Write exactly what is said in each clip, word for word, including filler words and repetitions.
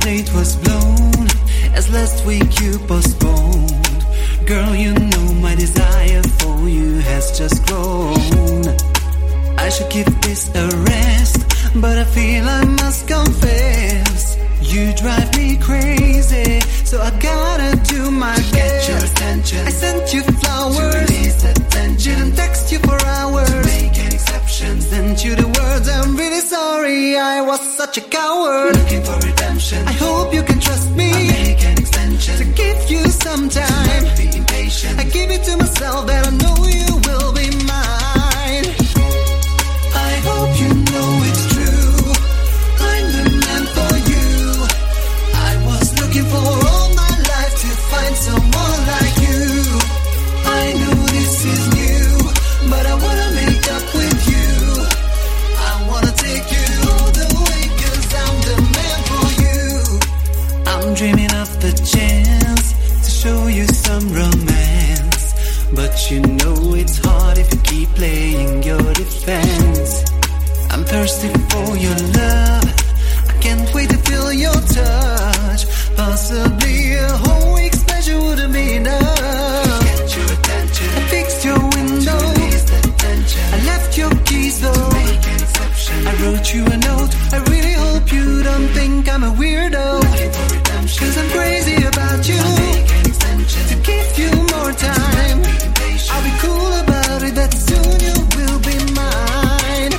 date was blown, as last week you postponed. Girl, you know my desire for you has just grown. I should give this a rest, but I feel I must confess, you drive me crazy, so I gotta do my best. Get your attention. I sent you flowers to release the tension. Didn't text you for hours to make an exception. Sent you the words, I'm really sorry, I was such a coward. Looking for redemption. I hope you can trust me. I'll make an extension to give you some time. Don't be impatient. I give it to myself that I know you will be mine. I hope you know it's true, I'm the man for you. I was looking for all my life to find someone like you. I know this is new, but I wanna make up with you. I wanna take you all the way, cause I'm the man for you. I'm dreaming of the chance to show you some romance, but you know it's hard if you keep playing your defense. I'm thirsty for your love, I can't wait to feel your touch. Possibly a whole week's pleasure wouldn't be enough. Get your attention. I fixed your window, I left your keys though. Make an exception. I wrote you a note, I really hope you don't think I'm a weirdo. Looking for redemption. Cause I'm crazy about you. Make an extension to give you more time. I'll be cool about it, that soon you will be mine.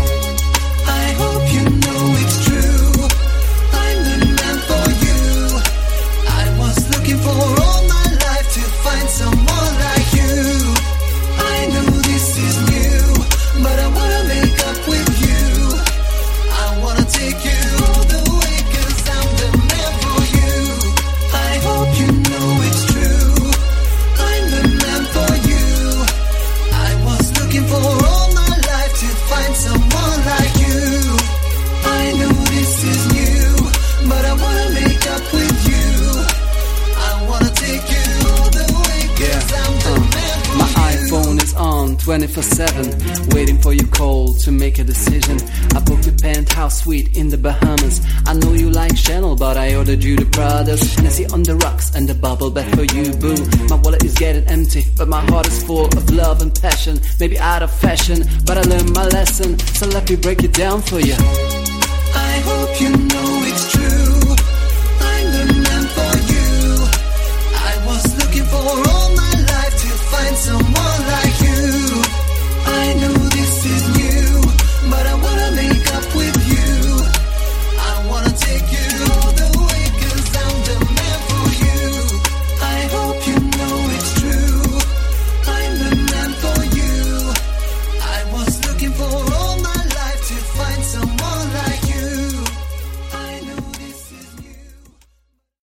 I hope you know it's true, I'm the man for you. I was looking for all my life to find someone like you. I know this is new, but I wanna make up with you. I wanna take you all the way, cause I'm the man for you. I hope you know it's true, I'm the man for you. I was looking for all my life to find someone like you. I know this is new, but I wanna make up with you. I wanna take you all the way, cause I'm the man for My you. iPhone is on twenty-four seven, waiting for your call to make a decision. I booked a penthouse suite in the Bahamas. I know you like Chanel, but I ordered you the Pradas. Hennessy on the rocks and the bubble bath for you, boo. My wallet is getting empty, but my heart is full of love and passion. Maybe out of fashion, but I learned my lesson, so let me break it down for you. I hope you know it's true,